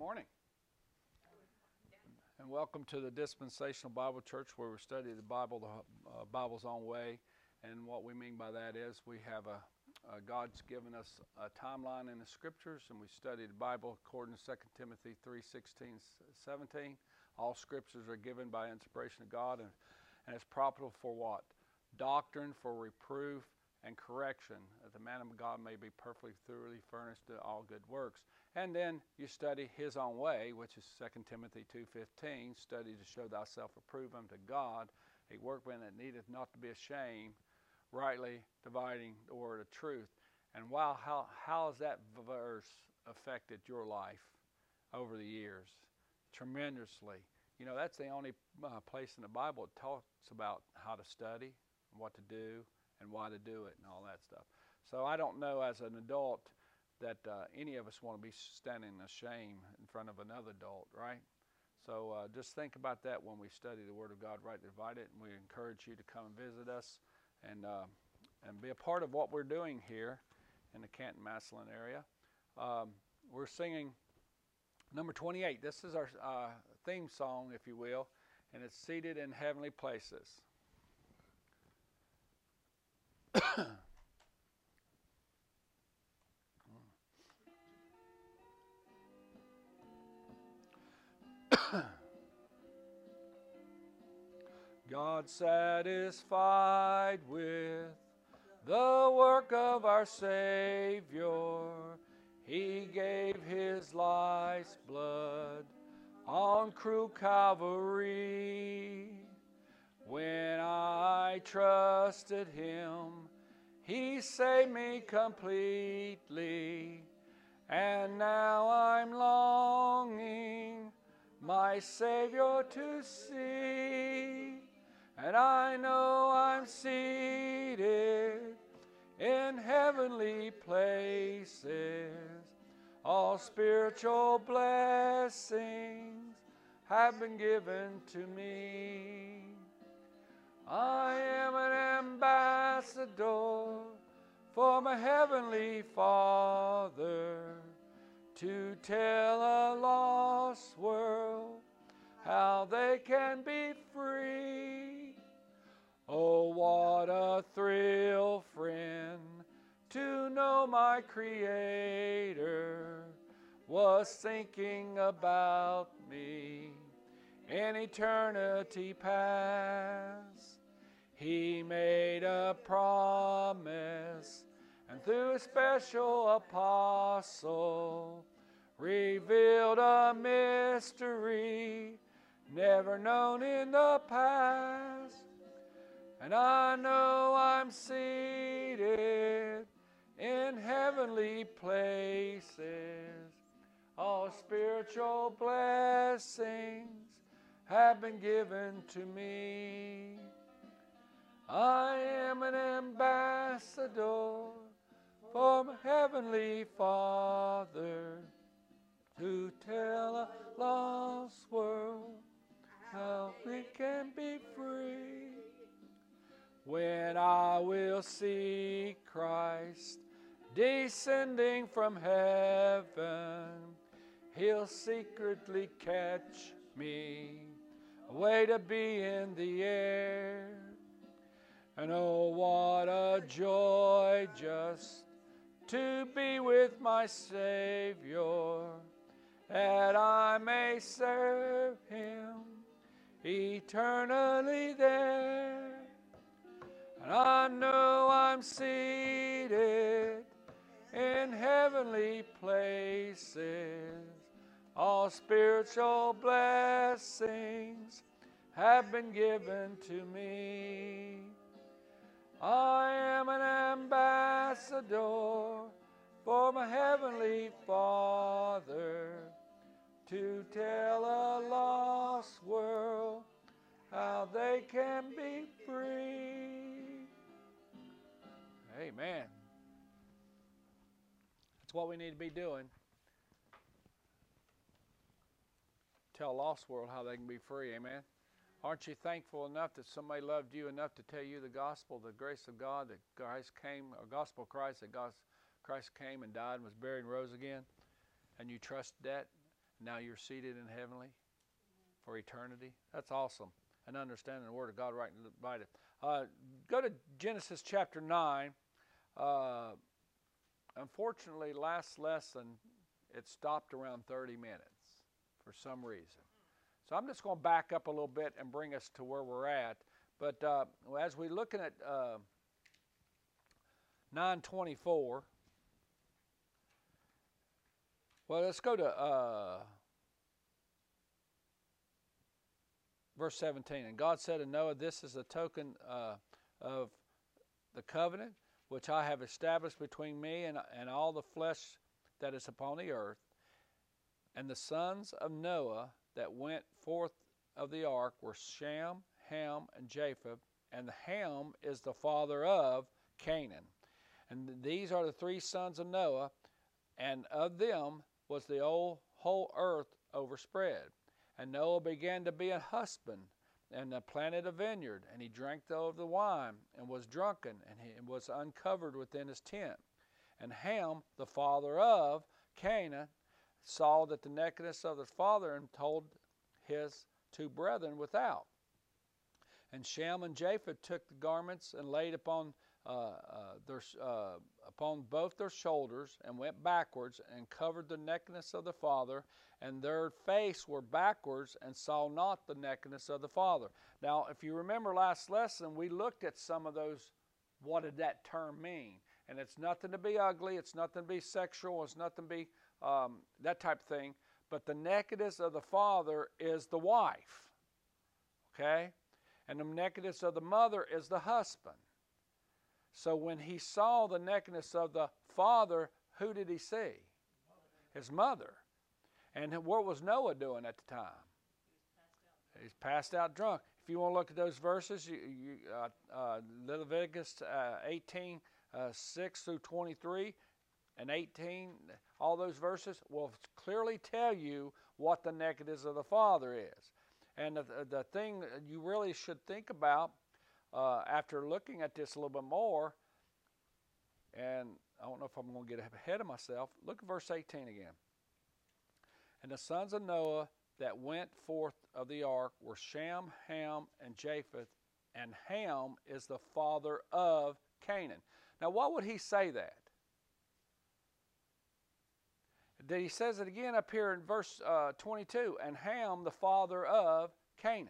morning, and welcome to the Dispensational Bible Church, where we study the Bible, the Bible's own way. And what we mean by that is we have God's given us a timeline in the Scriptures, and we study the Bible according to 2 Timothy 3:16, 17. All Scriptures are given by inspiration of God, and it's profitable for what? Doctrine, for reproof, and correction, that the man of God may be perfectly, thoroughly furnished to all good works. And then you study his own way, which is 2 Timothy 2:15, study to show thyself approved unto God, a workman that needeth not to be ashamed, rightly dividing the word of truth. And wow, how has that verse affected your life over the years? Tremendously. You know, that's the only place in the Bible that talks about how to study, what to do, and why to do it, and all that stuff. So I don't know, as an adult, that any of us want to be standing ashamed in front of another adult, right? So just think about that when we study the Word of God, rightly divide it, and we encourage you to come and visit us and be a part of what we're doing here in the Canton-Massillon area. We're singing number 28. This is our theme song, if you will, and it's Seated in Heavenly Places. God satisfied with the work of our Savior, He gave His life's blood on cruel Calvary. When I trusted Him, He saved me completely, and now I'm longing my Savior to see. And I know I'm seated in heavenly places. All spiritual blessings have been given to me. I am an ambassador for my heavenly Father, to tell a lost world how they can be free. Oh, what a thrill, friend, to know my Creator was thinking about me in eternity past. He made a promise, and through a special apostle revealed a mystery never known in the past. And I know I'm seated in heavenly places. All spiritual blessings have been given to me. I am an ambassador for my heavenly Father, to tell a lost world how it can be free. When I will see Christ descending from heaven, He'll secretly catch me, away to be in the air. And oh, what a joy just to be with my Savior, that I may serve Him eternally there. And I know I'm seated in heavenly places. All spiritual blessings have been given to me. I am an ambassador for my heavenly Father, to tell a lost world how they can be free. Amen. That's what we need to be doing. Tell a lost world how they can be free. Amen. Aren't you thankful enough that somebody loved you enough to tell you the gospel, the grace of God, that Christ came, or gospel of Christ, that Christ came and died and was buried and rose again, and you trust that? Now you're seated in heavenly for eternity. That's awesome. And understanding the Word of God right by it. Go to Genesis chapter 9. Unfortunately, last lesson, it stopped around 30 minutes for some reason. So I'm just going to back up a little bit and bring us to where we're at. But as we're looking at 9:24, well, let's go to verse 17. And God said to Noah, "This is a token of the covenant which I have established between me and all the flesh that is upon the earth. And the sons of Noah that went forth of the ark were Shem, Ham, and Japheth. And Ham is the father of Canaan. And these are the three sons of Noah, and of them was the whole earth overspread. And Noah began to be a husband, and planted a vineyard, and he drank of the wine, and was drunken, and he was uncovered within his tent. And Ham, the father of Canaan, saw that the nakedness of his father, and told his two brethren without. And Shem and Japheth took the garments and laid upon both their shoulders, and went backwards, and covered the nakedness of the father, and their face were backwards, and saw not the nakedness of the father. Now, if you remember last lesson, we looked at some of those. What did that term mean? And it's nothing to be ugly, it's nothing to be sexual, it's nothing to be that type of thing. But the nakedness of the father is the wife, okay? And the nakedness of the mother is the husband. So when he saw the nakedness of the father, who did he see? His mother. And what was Noah doing at the time? He's passed out drunk. If you want to look at those verses, Leviticus 18, 6 through 23, and 18, all those verses will clearly tell you what the nakedness of the father is. And the thing you really should think about after looking at this a little bit more, and I don't know if I'm going to get ahead of myself, look at verse 18 again. And the sons of Noah that went forth of the ark were Shem, Ham, and Japheth, and Ham is the father of Canaan. Now, why would he say that? He says it again up here in verse 22, and Ham, the father of Canaan.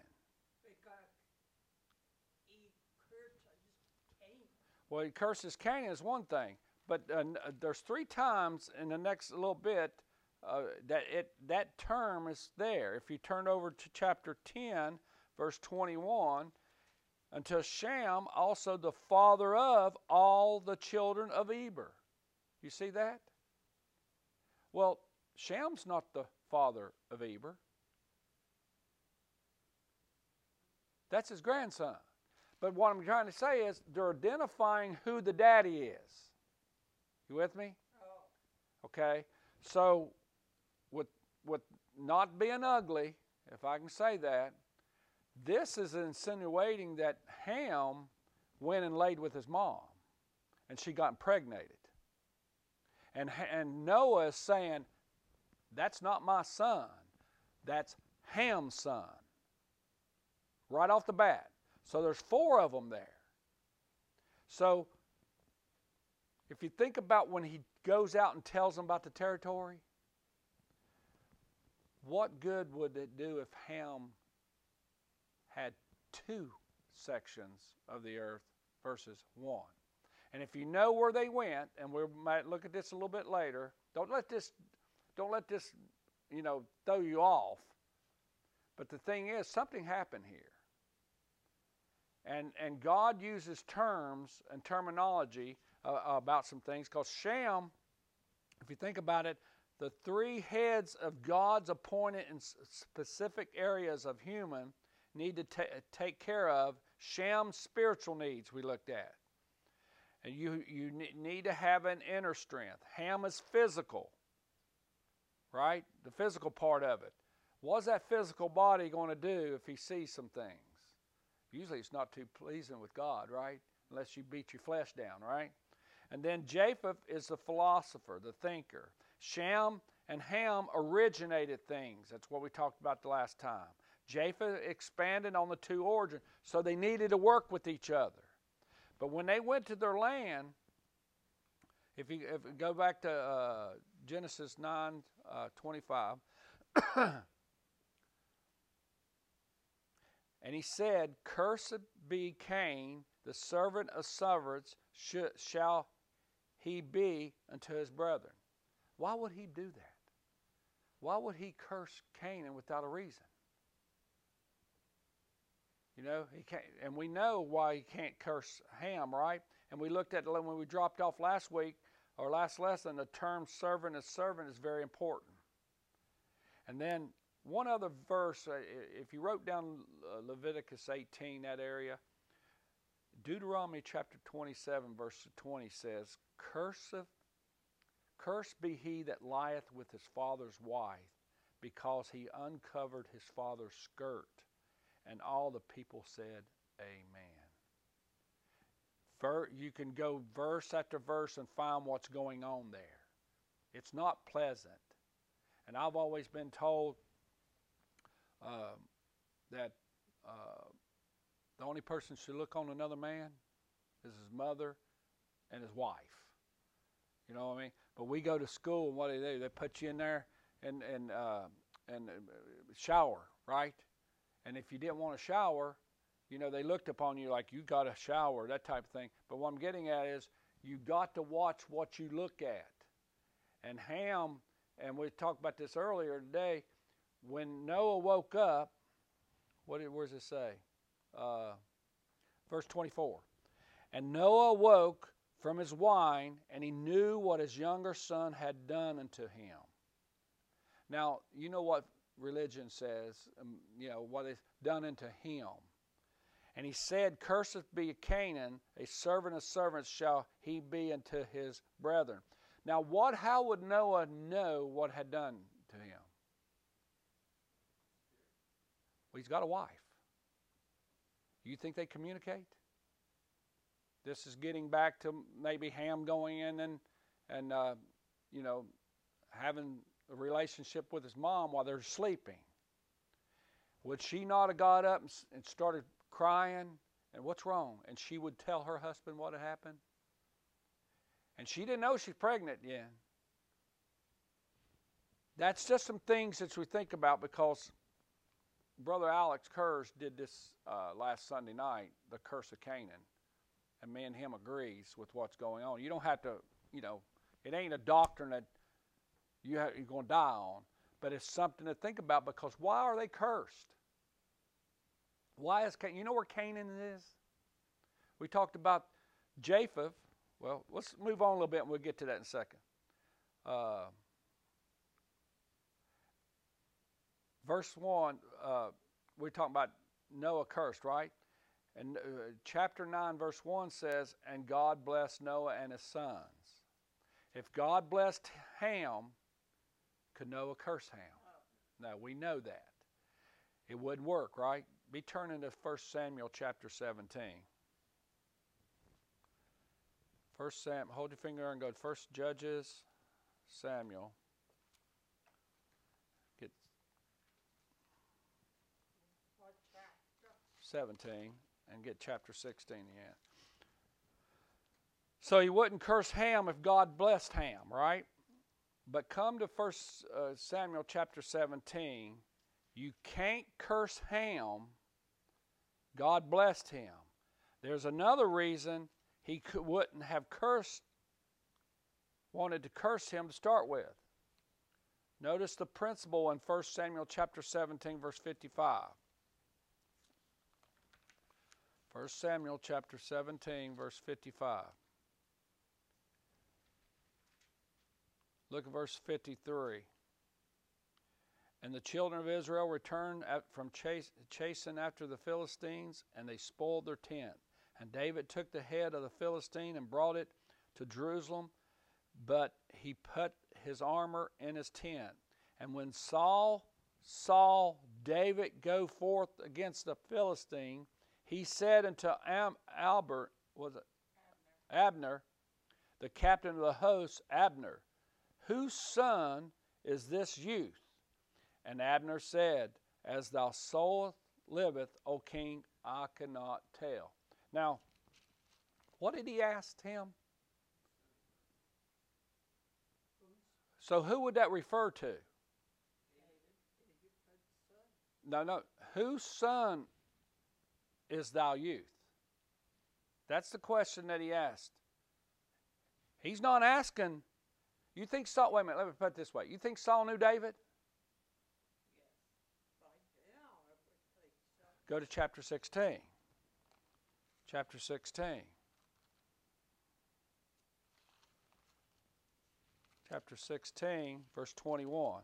Well, he curses Canaan is one thing, but there's three times in the next little bit that term is there. If you turn over to chapter 10, verse 21, until Shem, also the father of all the children of Eber. You see that? Well, Shem's not the father of Eber. That's his grandson. But what I'm trying to say is they're identifying who the daddy is. You with me? Okay. So with not being ugly, if I can say that, this is insinuating that Ham went and laid with his mom, and she got impregnated. And Noah is saying, that's not my son. That's Ham's son. Right off the bat. So there's four of them there. So if you think about when he goes out and tells them about the territory, what good would it do if Ham had two sections of the earth versus one? And if you know where they went, and we might look at this a little bit later, don't let this throw you off. But the thing is, something happened here. And God uses terms and terminology about some things, because Shem, if you think about it, the three heads of God's appointed in specific areas of human need to take care of Shem's spiritual needs we looked at. And you need to have an inner strength. Ham is physical, right? The physical part of it. What's that physical body going to do if he sees some things? Usually it's not too pleasing with God, right? Unless you beat your flesh down, right? And then Japheth is the philosopher, the thinker. Shem and Ham originated things. That's what we talked about the last time. Japheth expanded on the two origins, so they needed to work with each other. But when they went to their land, if you go back to Genesis 9:25, and he said, "Cursed be Cain, the servant of servants, shall he be unto his brethren." Why would he do that? Why would he curse Canaan without a reason? You know, he can't, and we know why he can't curse Ham, right? And we looked at when we dropped off last week, or last lesson, the term servant as servant is very important. And then one other verse, if you wrote down Leviticus 18, that area, Deuteronomy chapter 27, verse 20 says, Cursed be he that lieth with his father's wife, because he uncovered his father's skirt. And all the people said, Amen. You can go verse after verse and find what's going on there. It's not pleasant. And I've always been told that the only person should look on another man is his mother and his wife. You know what I mean? But we go to school, and what do? They put you in there and shower, right? And if you didn't want to shower, you know, they looked upon you like you got to shower, that type of thing. But what I'm getting at is you got to watch what you look at. And Ham, and we talked about this earlier today, when Noah woke up, where does it say? Verse 24. And Noah woke from his wine, and he knew what his younger son had done unto him. Now, you know what religion says, you know, what is done unto him. And he said, Cursed be Canaan, a servant of servants shall he be unto his brethren. Now, how would Noah know what had done to him? Well, he's got a wife. You think they communicate? This is getting back to maybe Ham going in and you know, having a relationship with his mom while they're sleeping. Would she not have got up and started crying? And what's wrong? And she would tell her husband what had happened? And she didn't know she's pregnant yet. That's just some things that we think about, because Brother Alex Kurz did this last Sunday night, the curse of Canaan. And me and him agrees with what's going on. You don't have to, you know, it ain't a doctrine that you're going to die on. But it's something to think about, because why are they cursed? Why is Canaan? You know where Canaan is? We talked about Japheth. Well, let's move on a little bit and we'll get to that in a second. Verse 1, we're talking about Noah cursed, right? And chapter 9, verse 1 says, And God blessed Noah and his sons. If God blessed Ham, could Noah curse Ham? No, we know that. It wouldn't work, right? Be turning to 1 Samuel chapter 17. 1 Samuel, hold your finger and go to 1 Judges, Samuel. Get 17 and get chapter 16 again. So he wouldn't curse Ham if God blessed Ham, right? But come to 1 Samuel chapter 17. You can't curse Ham. God blessed him. There's another reason he wouldn't have wanted to curse him to start with. Notice the principle in 1 Samuel chapter 17, verse 55. 1 Samuel chapter 17, verse 55. Look at verse 53. And the children of Israel returned from chasing after the Philistines, and they spoiled their tent. And David took the head of the Philistine and brought it to Jerusalem, but he put his armor in his tent. And when Saul saw David go forth against the Philistine, he said unto Abner, the captain of the host, Abner, whose son is this youth? And Abner said, As thy soul liveth, O king, I cannot tell. Now, what did he ask him? So who would that refer to? No. Whose son is thou youth? That's the question that he asked. He's not asking, you think Saul, wait a minute, let me put it this way. You think Saul knew David? Go to chapter 16. Chapter 16. Chapter 16, verse 21.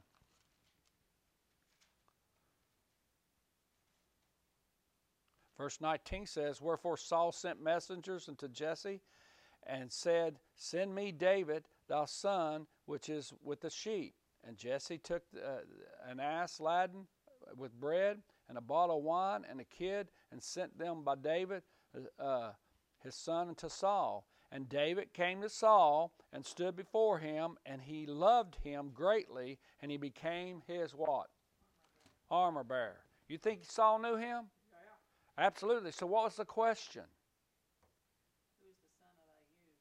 Verse 19 says, Wherefore Saul sent messengers unto Jesse, and said, Send me David, thy son, which is with the sheep. And Jesse took an ass laden with bread, and a bottle of wine, and a kid, and sent them by David, his son, unto Saul. And David came to Saul, and stood before him, and he loved him greatly, and he became his what? Armor bearer. You think Saul knew him? Yeah. Absolutely. So what was the question? Who is the son of thy youth?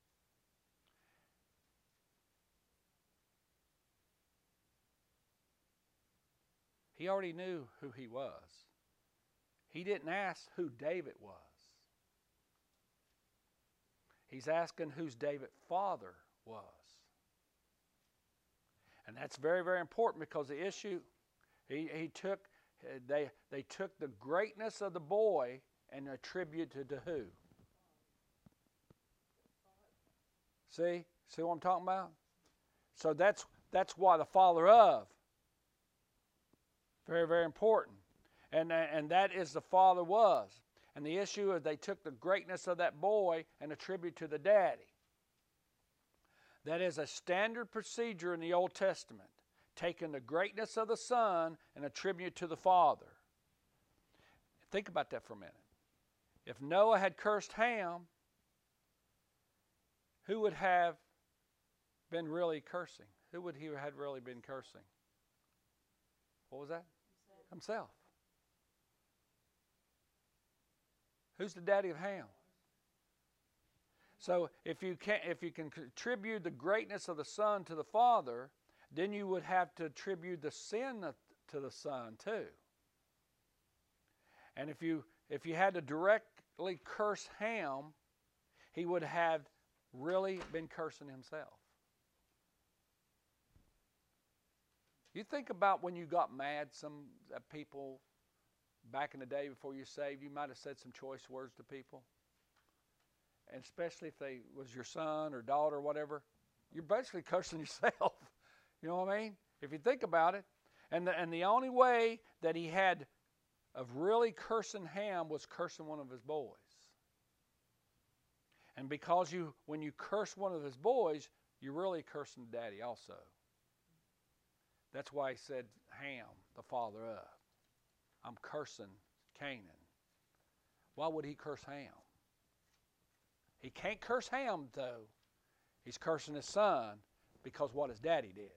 He already knew who he was. He didn't ask who David was. He's asking whose David's father was. And that's very, very important, because the issue, they took the greatness of the boy and attributed to who? See what I'm talking about? So that's why the father of. Very, very important. And that is the father was. And the issue is they took the greatness of that boy and attributed to the daddy. That is a standard procedure in the Old Testament. Taking the greatness of the son and attribute to the father. Think about that for a minute. If Noah had cursed Ham, who would have been really cursing? Who would he have really been cursing? What was that? Himself. Who's the daddy of Ham? So if you can attribute the greatness of the son to the father, then you would have to attribute the sin to the son too. And if you had to directly curse Ham, he would have really been cursing himself. You think about when you got mad, some people back in the day before you saved, you might have said some choice words to people. And especially if they was your son or daughter or whatever, you're basically cursing yourself. You know what I mean? If you think about it. And the only way that he had of really cursing Ham was cursing one of his boys. And because when you curse one of his boys, you're really cursing daddy also. That's why he said Ham, the father of. I'm cursing Canaan. Why would he curse Ham? He can't curse Ham, though. He's cursing his son because what his daddy did.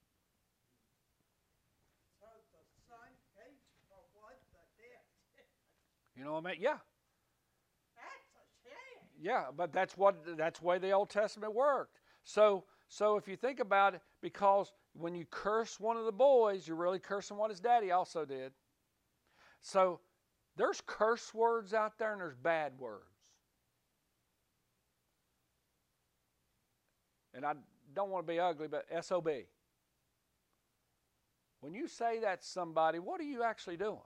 So the son pays for what the dad. You know what I mean? Yeah. That's a shame. Yeah, but that's the way the Old Testament worked. So if you think about it, because when you curse one of the boys, you're really cursing what his daddy also did. So there's curse words out there and there's bad words. And I don't want to be ugly, but SOB. When you say that to somebody, what are you actually doing?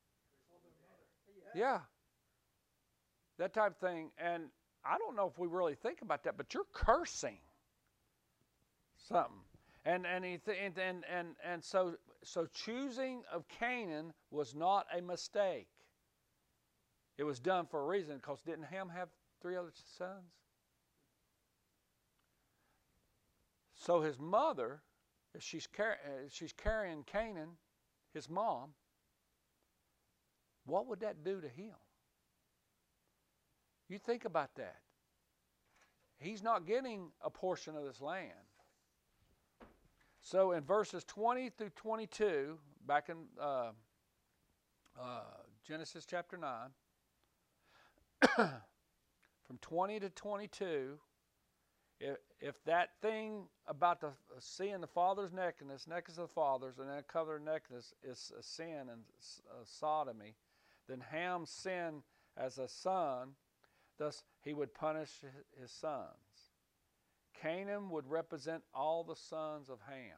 Yeah. That type of thing. And I don't know if we really think about that, but you're cursing something. And so choosing of Canaan was not a mistake. It was done for a reason, because didn't Ham have 3 other sons? So his mother, if she's carrying Canaan, his mom, what would that do to him? You think about that. He's not getting a portion of this land. So in verses 20 through 22, back in Genesis chapter 9, from 20 to 22, if that thing about the seeing the father's nakedness of the father's, and that covered nakedness is a sin and sodomy, then Ham's sin as a son, thus he would punish his sons. Canaan would represent all the sons of Ham.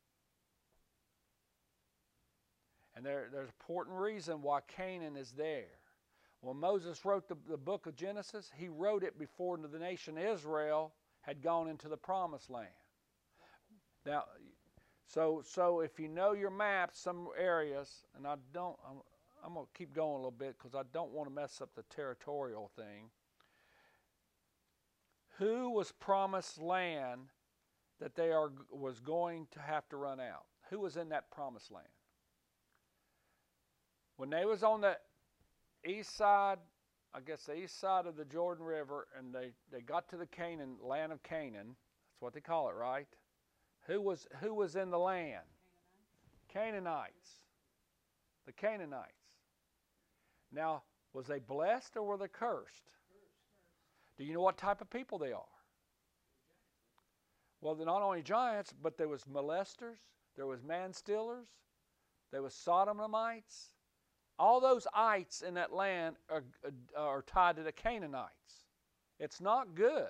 And there's an important reason why Canaan is there. When Moses wrote the book of Genesis, he wrote it before the nation Israel had gone into the promised land. Now, so if you know your maps, some areas, and I'm going to keep going a little bit because I don't want to mess up the territorial thing. Who was promised land that was going to have to run out? Who was in that promised land? When they was on the east side, I guess the east side of the Jordan River, and they got to the land of Canaan. That's what they call it, right? Who was in the land? Canaanites. The Canaanites. Now, was they blessed or were they cursed? Do you know what type of people they are? Well, they're not only giants, but there was molesters, there was man-stealers, there was sodomites. All those ites in that land are tied to the Canaanites. It's not good.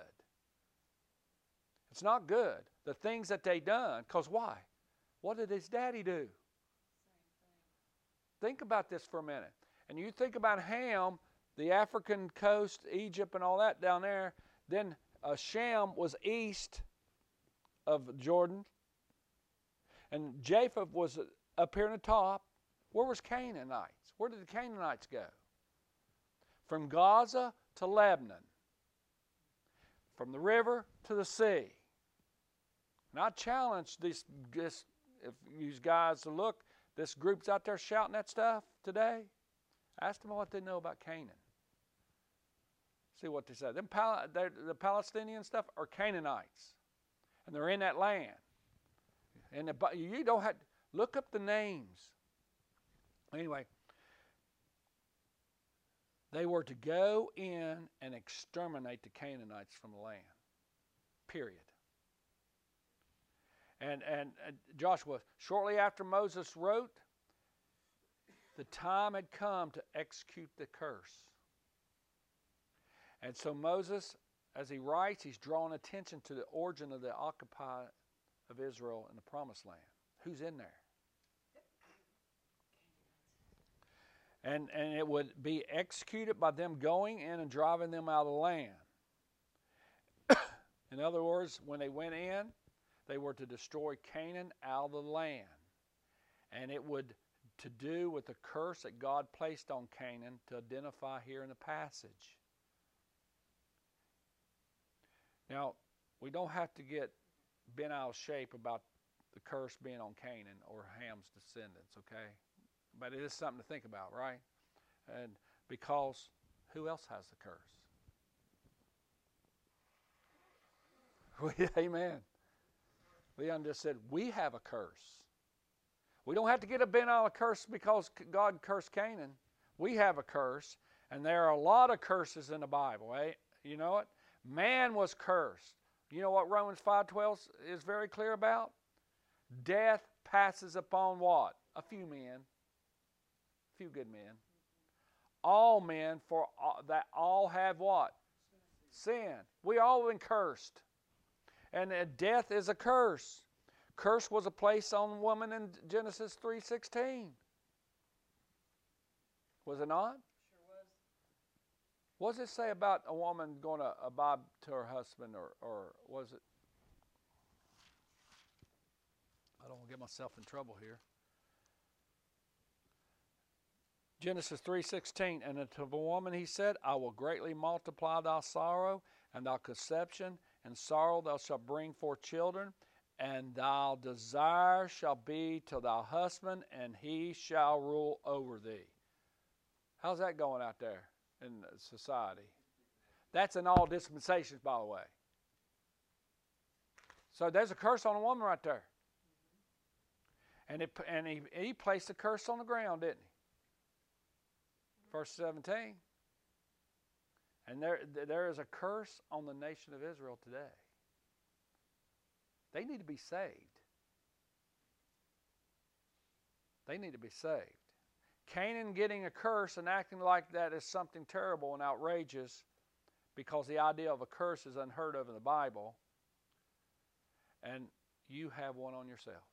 It's not good. The things that they done, because why? What did his daddy do? Think about this for a minute. And you think about Ham, the African coast, Egypt and all that down there. Then Shem was east of Jordan. And Japheth was up here in the top. Where was Canaanites? Where did the Canaanites go? From Gaza to Lebanon. From the river to the sea. And I challenge this if you guys to look, this group's out there shouting that stuff today. Ask them what they know about Canaan. See what they say. The Palestinian stuff are Canaanites. And they're in that land. And you don't have, look up the names. Anyway, they were to go in and exterminate the Canaanites from the land. Period. And Joshua, shortly after Moses wrote, the time had come to execute the curse. And so Moses, as he writes, he's drawing attention to the origin of the occupy of Israel in the Promised Land. Who's in there? And it would be executed by them going in and driving them out of the land. In other words, when they went in, they were to destroy Canaan out of the land. And it would to do with the curse that God placed on Canaan to identify here in the passage. Now, we don't have to get bent out of shape about the curse being on Canaan or Ham's descendants, okay? But it is something to think about, right? And because who else has the curse? Amen. Leon just said, we have a curse. We don't have to get a bent out of curse because God cursed Canaan. We have a curse, and there are a lot of curses in the Bible, eh? You know it? Man was cursed. You know what Romans 5:12 is very clear about? Death passes upon what? A few men. A few good men. All men, for that all have what? Sin. We all been cursed. And death is a curse. Curse was a place on woman in Genesis 3:16. Was it not? Sure was. What does it say about a woman going to abide to her husband, or was it? I don't want to get myself in trouble here. Genesis 3:16, and unto the woman he said, I will greatly multiply thy sorrow and thy conception, and sorrow thou shalt bring forth children, and thy desire shall be to thy husband, and he shall rule over thee. How's that going out there in society? That's in all dispensations, by the way. So there's a curse on a woman right there. And he placed a curse on the ground, didn't he? Verse 17. And there is a curse on the nation of Israel today. They need to be saved. They need to be saved. Canaan getting a curse and acting like that is something terrible and outrageous because the idea of a curse is unheard of in the Bible. And you have one on yourself.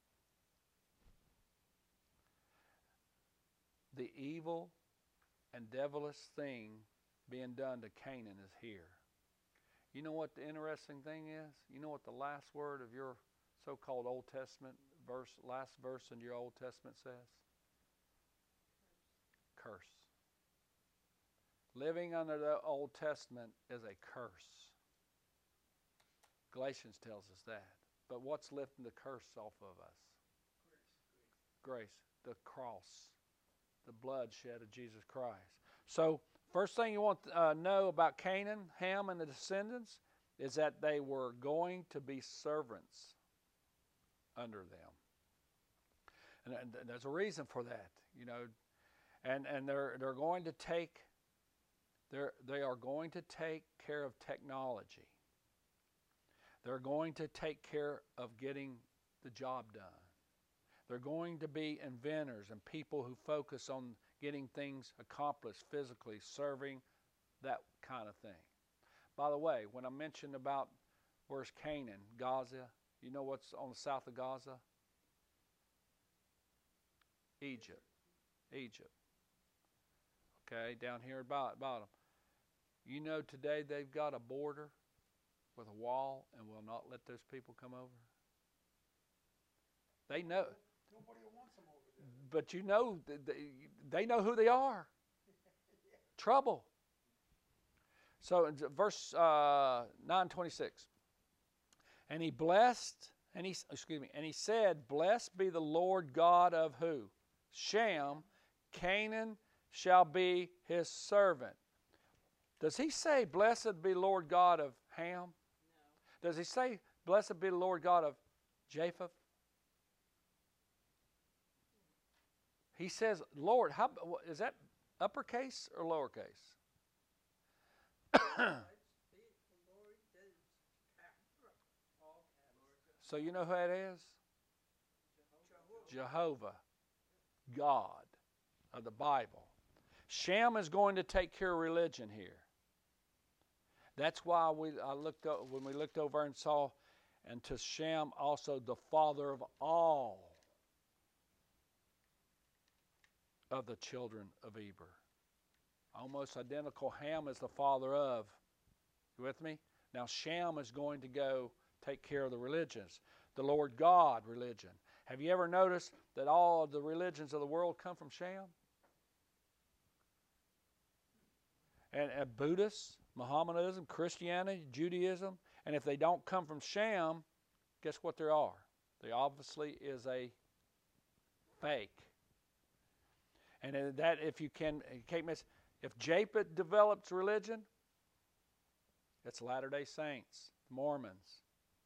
The evil and devilish thing being done to Canaan is here. You know what the interesting thing is? You know what the last word of your so-called Old Testament verse, last verse in your Old Testament says? Curse. Living under the Old Testament is a curse. Galatians tells us that. But what's lifting the curse off of us? Grace. The cross. The blood shed of Jesus Christ. So, first thing you want to know about Canaan, Ham, and the descendants is that they were going to be servants under them. And there's a reason for that, you know. And they're going to take they are going to take care of technology. They're going to take care of getting the job done. They're going to be inventors and people who focus on getting things accomplished physically, serving, that kind of thing. By the way, when I mentioned about where's Canaan, Gaza, you know what's on the south of Gaza? Egypt. Okay, down here at bottom. You know today they've got a border with a wall and will not let those people come over? They know. Nobody wants them over there. But you know, they know who they are. Trouble. So in verse 9:26, and he blessed, and he said, "Blessed be the Lord God of who? Shem. Canaan shall be his servant." Does he say, "Blessed be Lord God of Ham"? No. Does he say, "Blessed be the Lord God of Japheth"? He says, Lord, is that uppercase or lowercase? So you know who that is? Jehovah, God of the Bible. Shem is going to take care of religion here. That's why when we looked over and saw, and to Shem also the father of all of the children of Eber. Almost identical. Ham is the father of. You with me? Now Shem is going to go take care of the religions. The Lord God religion. Have you ever noticed that all of the religions of the world come from Shem? And Buddhists, Mohammedanism, Christianity, Judaism, and if they don't come from Shem, guess what they are? They obviously is a fake. And that if you can't miss, if Japheth develops religion, it's Latter-day Saints, Mormons,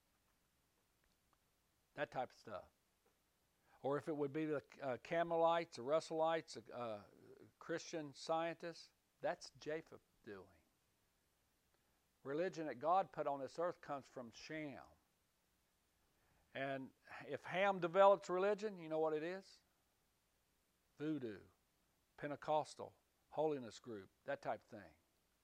that type of stuff. Or if it would be the Campbellites, the Russellites, Christian Scientists, that's Japheth doing. Religion that God put on this earth comes from Shem. And if Ham develops religion, you know what it is? Voodoo, Pentecostal, holiness group, that type of thing.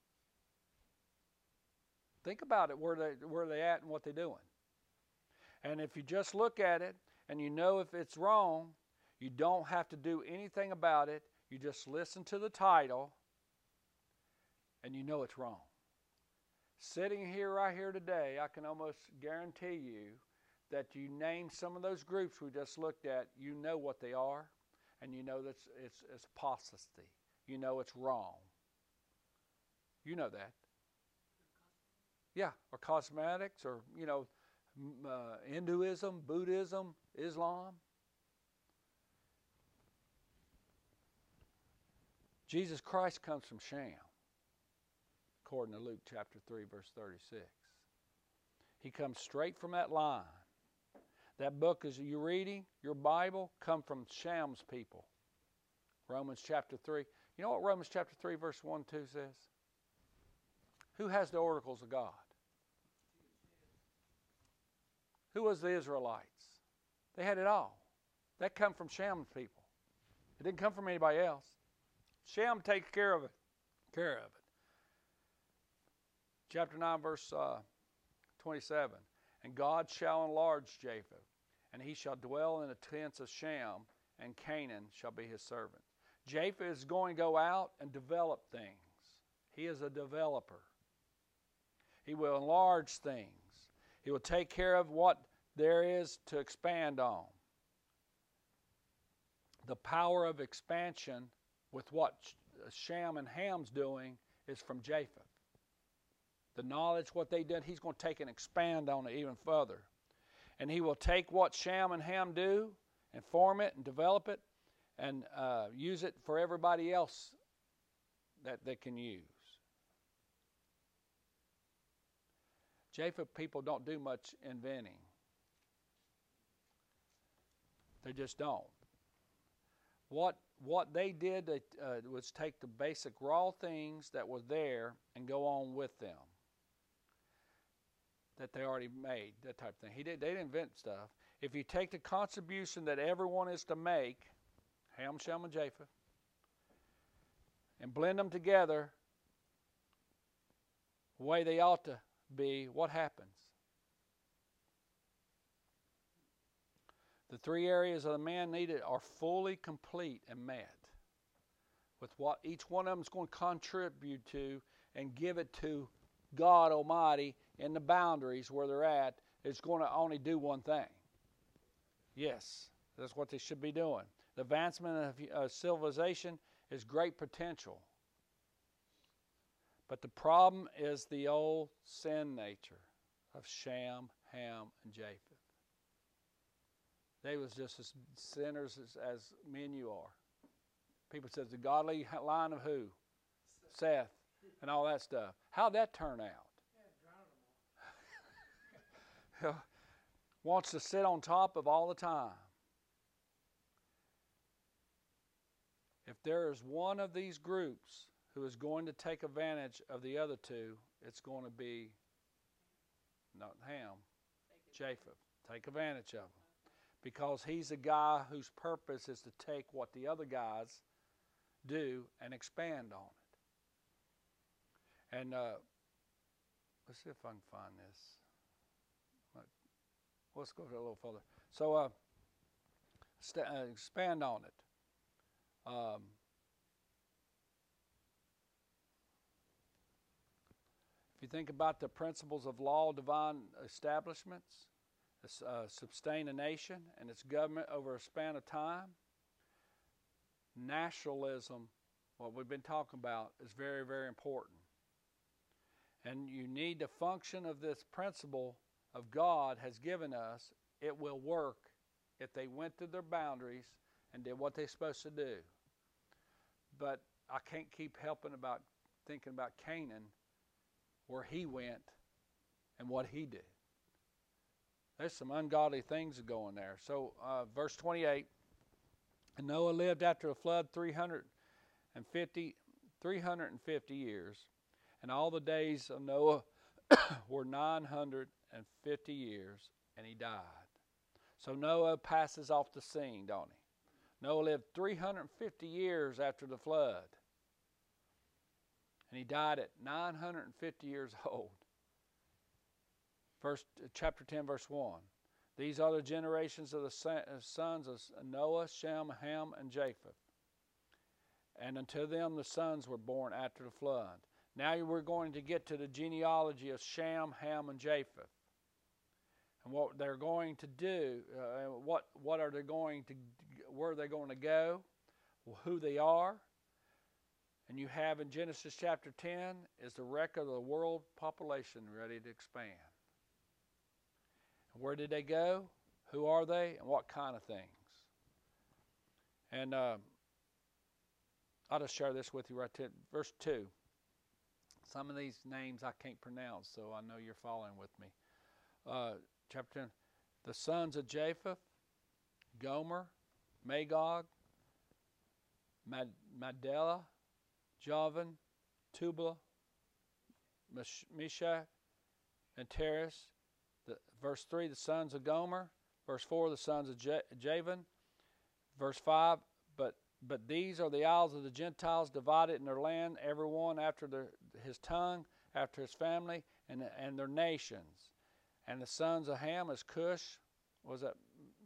Think about it, where they at and what they're doing. And if you just look at it and you know if it's wrong, you don't have to do anything about it. You just listen to the title and you know it's wrong. Sitting here right here today, I can almost guarantee you that you name some of those groups we just looked at, you know what they are, and you know that it's apostasy. You know it's wrong. You know that. Yeah, or cosmetics, or, you know, Hinduism, Buddhism, Islam. Jesus Christ comes from Shem, according to Luke chapter 3, verse 36. He comes straight from that line. That book is you're reading, your Bible, come from Sham's people. Romans chapter 3. You know what Romans chapter 3 verse 1 and 2 says? Who has the oracles of God? Who was the Israelites? They had it all. That come from Sham's people. It didn't come from anybody else. Shem takes care of it. Chapter 9 verse 27. And God shall enlarge Japheth, and he shall dwell in the tents of Shem, and Canaan shall be his servant. Japheth is going to go out and develop things. He is a developer. He will enlarge things. He will take care of what there is to expand on. The power of expansion with what Shem and Ham's doing is from Japheth. The knowledge, what they did, he's going to take and expand on it even further. And he will take what Shem and Ham do and form it and develop it and use it for everybody else that they can use. Japheth people don't do much inventing. They just don't. What they did was take the basic raw things that were there and go on with them that they already made, that type of thing. They didn't invent stuff. If you take the contribution that everyone is to make, Ham, Shem, and Japheth, and blend them together the way they ought to be, what happens? The three areas of the man needed are fully complete and met with what each one of them is going to contribute to and give it to God Almighty in the boundaries where they're at. It's going to only do one thing. Yes, that's what they should be doing. The advancement of civilization is great potential. But the problem is the old sin nature of Shem, Ham, and Japheth. They was just as sinners as me and you are. People says the godly line of who? Seth and all that stuff. How'd that turn out? Wants to sit on top of all the time. If there is one of these groups who is going to take advantage of the other two, it's going to be not Ham, Japheth. Take advantage of him. Because he's a guy whose purpose is to take what the other guys do and expand on it. And let's see if I can find this. Let's go a little further. So expand on it. If you think about the principles of law, divine establishments, sustain a nation and its government over a span of time, nationalism, what we've been talking about, is very, very important. And you need the function of this principle of God has given us. It will work if they went through their boundaries and did what they're supposed to do. But I can't keep thinking about Canaan, where he went and what he did. There's some ungodly things going there. So verse 28, and Noah lived after the flood 350 years, and all the days of Noah were 950 years, and he died. So Noah passes off the scene, don't he? Noah lived 350 years after the flood, and he died at 950 years old. Chapter 10, verse 1. These are the generations of the sons of Noah, Shem, Ham, and Japheth. And unto them the sons were born after the flood. Now we're going to get to the genealogy of Shem, Ham, and Japheth. And what they're going to do, what are they going to, where are they going to go, who they are. And you have in Genesis chapter 10 is the record of the world population ready to expand. Where did they go? Who are they? And what kind of things? And I'll just share this with you right there. Verse 2. Some of these names I can't pronounce, so I know you're following with me. Chapter 10. The sons of Japheth, Gomer, Magog, Magdala, Javan, Tubal, Meshach, and Teres. Verse 3, the sons of Gomer. Verse 4, the sons of Javan. Verse 5, but these are the isles of the Gentiles divided in their land, every one after his tongue, after his family, and their nations. And the sons of Ham is Cush. Was that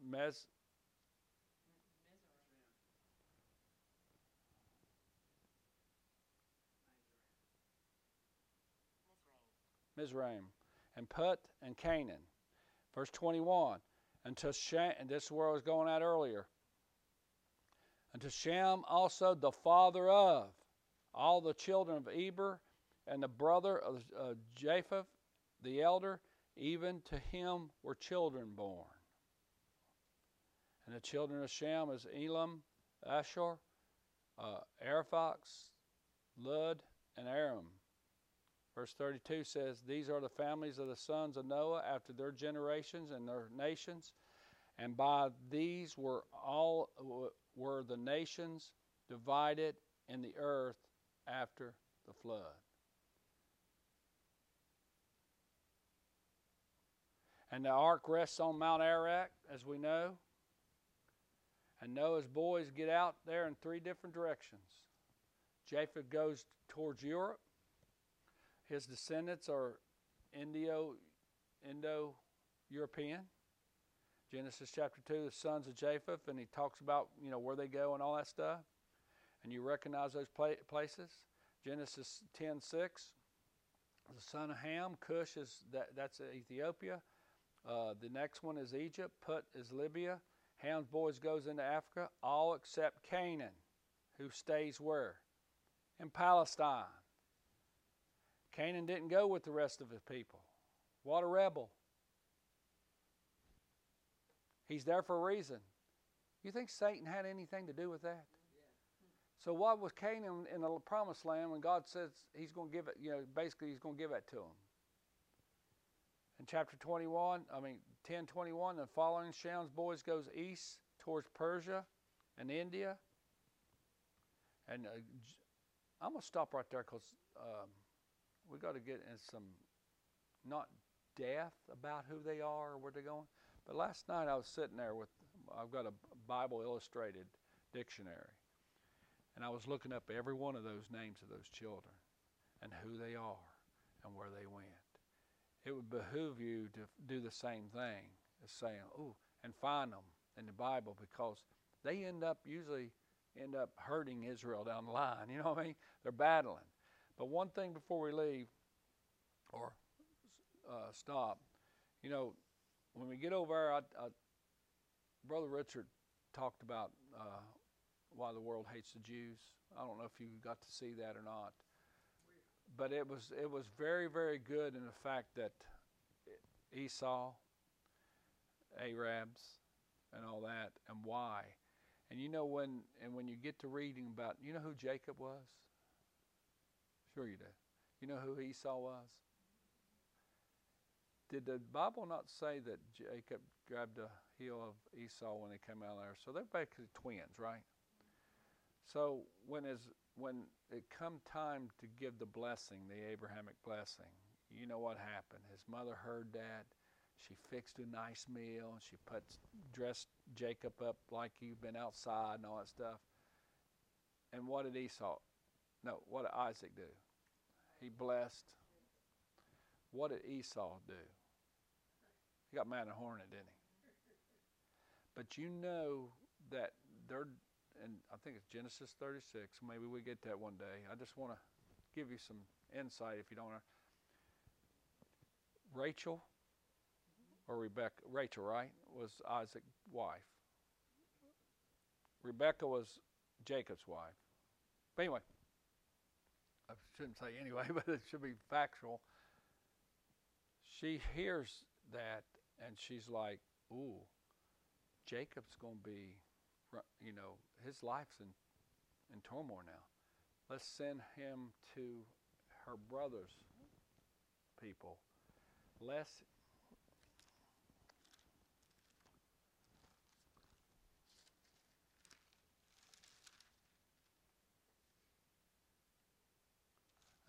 Mizraim, and Put, and Canaan. Verse 21, until Shem, and this is where I was going at earlier, unto Shem also the father of all the children of Eber, and the brother of Japheth, the elder, even to him were children born. And the children of Shem is Elam, Ashur, Araphax, Lud, and Aram. Verse 32 says, these are the families of the sons of Noah after their generations and their nations, and by these were the nations divided in the earth after the flood. And the ark rests on Mount Ararat, as we know. And Noah's boys get out there in three different directions. Japheth goes towards Europe. His descendants are Indo-European. Genesis chapter 2, the sons of Japheth, and he talks about, where they go and all that stuff. And you recognize those places. Genesis 10:6, the son of Ham, Cush that's Ethiopia. The next one is Egypt. Put is Libya. Ham's boys goes into Africa, all except Canaan, who stays where? In Palestine. Canaan didn't go with the rest of his people. What a rebel. He's there for a reason. You think Satan had anything to do with that? So what was Canaan in the promised land when God says he's going to give it, basically he's going to give it to him? In chapter 10:21, the following Shem's boys goes east towards Persia and India. And I'm going to stop right there because we got to get in some, not death about who they are or where they're going. But last night I was sitting there I've got a Bible illustrated dictionary. And I was looking up every one of those names of those children and who they are and where they went. It would behoove you to do the same thing as saying, and find them in the Bible, because they usually end up hurting Israel down the line. You know what I mean? They're battling. But one thing before we leave or stop, when we get over there, Brother Richard talked about why the world hates the Jews. I don't know if you got to see that or not. But it was very, very good in the fact that Esau, Arabs, and all that, and why. And when you get to reading about, who Jacob was? Sure you do. You know who Esau was? Did the Bible not say that Jacob grabbed the heel of Esau when they came out of there? So they're basically twins, right? So when it come time to give the blessing, the Abrahamic blessing, you know what happened? His mother heard that. She fixed a nice meal, and she dressed Jacob up like he'd been outside and all that stuff. And what did what did Isaac do? He blessed. What did Esau do? He got mad and horned, didn't he? But you know that and I think it's Genesis 36. Maybe we get that one day. I just want to give you some insight if you don't know. Rachel or Rebecca? Rachel, right, was Isaac's wife. Rebecca was Jacob's wife. But anyway, I shouldn't say anyway, but it should be factual. She hears that and she's like, ooh, Jacob's going to be, his life's in turmoil now. Let's send him to her brother's people.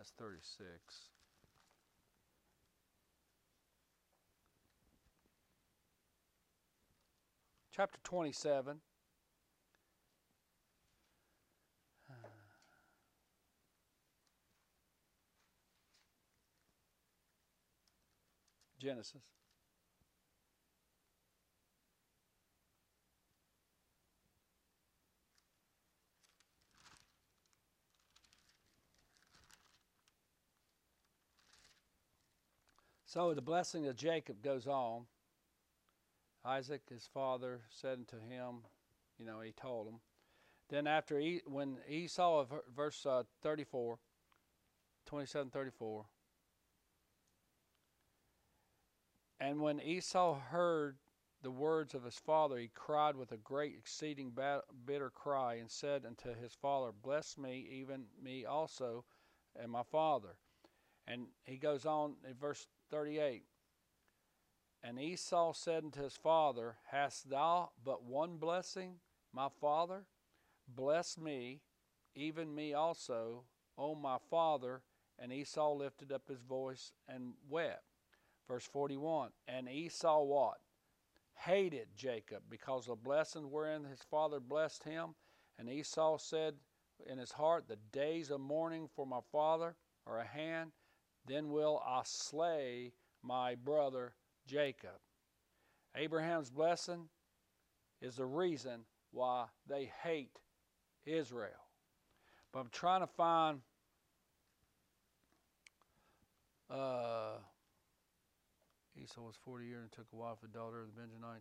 That's 36. Chapter 27. Genesis. So the blessing of Jacob goes on. Isaac, his father, said unto him, he told him. Then after, when Esau, verse 34, 27, 34. And when Esau heard the words of his father, he cried with a great exceeding bitter cry, and said unto his father, Bless me, even me also, and my father. And he goes on in verse 38. And Esau said unto his father, Hast thou but one blessing, my father? Bless me, even me also, O my father. And Esau lifted up his voice and wept. Verse 41. And Esau what? Hated Jacob, because of the blessing wherein his father blessed him. And Esau said in his heart, The days of mourning for my father are at hand, then will I slay my brother Jacob. Abraham's blessing is the reason why they hate Israel. But I'm trying to find Esau was 40 years and took a wife, the daughter of the Benjamite.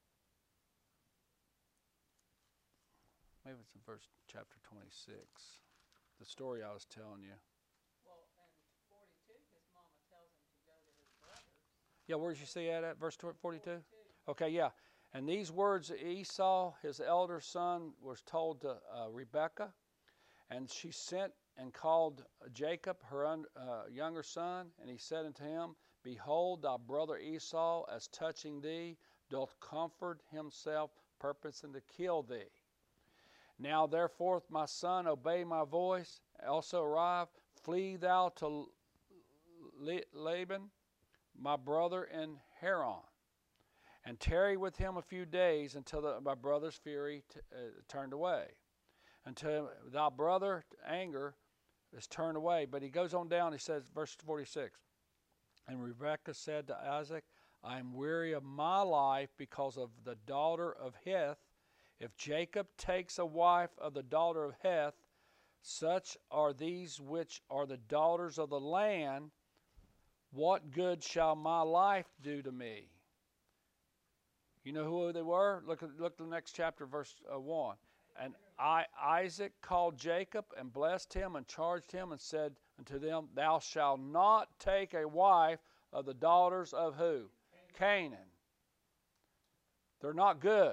Maybe it's in chapter 26. The story I was telling you. Well, and 42, his mama tells him to go to his brothers. Yeah, where did you see that at? Verse 42? 42. Okay, yeah. And these words Esau, his elder son, was told to Rebekah. And she sent and called Jacob, her younger son. And he said unto him, Behold, thy brother Esau, as touching thee, doth comfort himself, purposing to kill thee. Now therefore, my son, obey my voice. Also arrive, flee thou to Laban, my brother in Haran, and tarry with him a few days until my brother's fury turned away, until thy brother's anger is turned away. But he goes on down, he says, verse 46, And Rebekah said to Isaac, I am weary of my life because of the daughter of Heth. If Jacob takes a wife of the daughter of Heth, such are these which are the daughters of the land, what good shall my life do to me? You know who they were? Look at the next chapter, verse 1. And Isaac called Jacob and blessed him and charged him and said unto them, Thou shalt not take a wife of the daughters of who? Canaan. They're not good.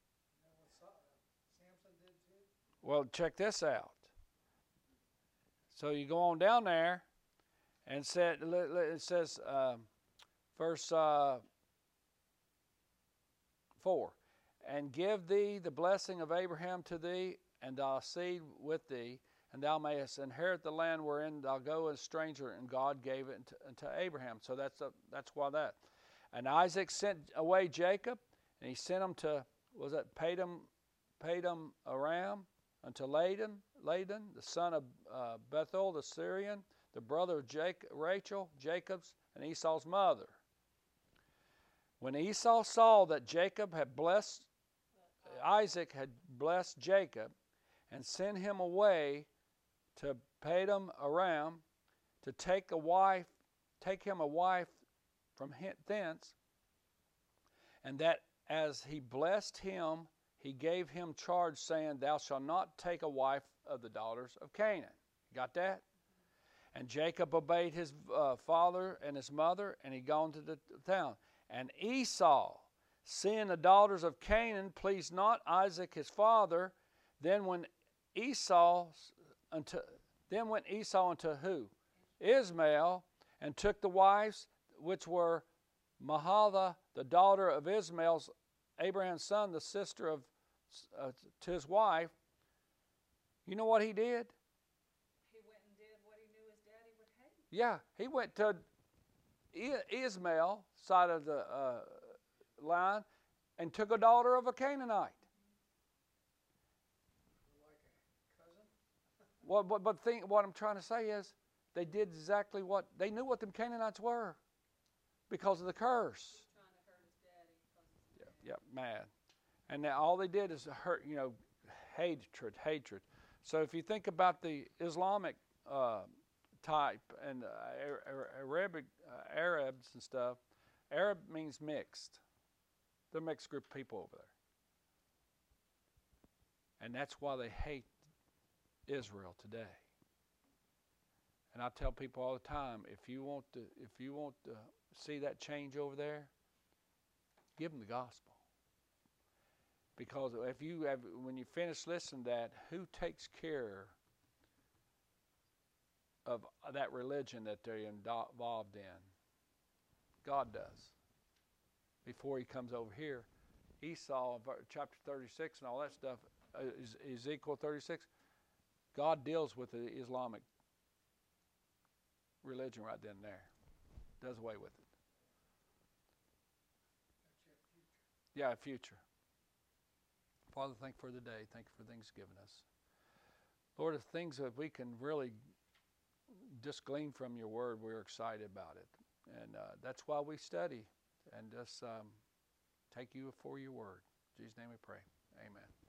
Well, check this out. So you go on down there and it says, verse 4, And give thee the blessing of Abraham to thee, and thy seed with thee, and thou mayest inherit the land wherein thou goest a stranger, and God gave it unto Abraham. So that's why that. And Isaac sent away Jacob, and he sent him to, was it Padam Aram, unto Laban, the son of Bethuel the Syrian, the brother of Rachel, Jacob's and Esau's mother. When Esau saw that Isaac had blessed Jacob, and sent him away to Padam Aram to take him a wife from thence, and that as he blessed him, he gave him charge, saying, Thou shalt not take a wife of the daughters of Canaan. Got that? And Jacob obeyed his father and his mother, and he gone to the town. And Esau, seeing the daughters of Canaan, pleased not Isaac his father. Then went Esau unto who? Ishmael, and took the wives which were Mahalah, the daughter of Ishmael's, Abraham's son, the sister of to his wife. You know what he did? He went and did what he knew his daddy Yeah, he went to Ismail side of the line and took a daughter of a Canaanite. What I'm trying to say is they did exactly what they knew what them Canaanites were because of the curse. He's trying to hurt his daddy because he's Yep, mad. And now all they did is hurt, hatred. So if you think about the Islamic type and Arabic Arabs and stuff, Arab means mixed. They're a mixed group of people over there. And that's why they hate Israel today. And I tell people all the time, if you want to see that change over there, give them the gospel. Because when you finish listening to that, who takes care of that religion that they're involved in? God does. Before he comes over here, Esau, chapter 36 and all that stuff, Ezekiel 36, God deals with the Islamic religion right then and there. Does away with it. Yeah, future. Father, thank you for the day. Thank you for things given us. Lord, the things that we can really just glean from your word, we're excited about it. And that's why we study and just take you for your word. In Jesus' name we pray. Amen.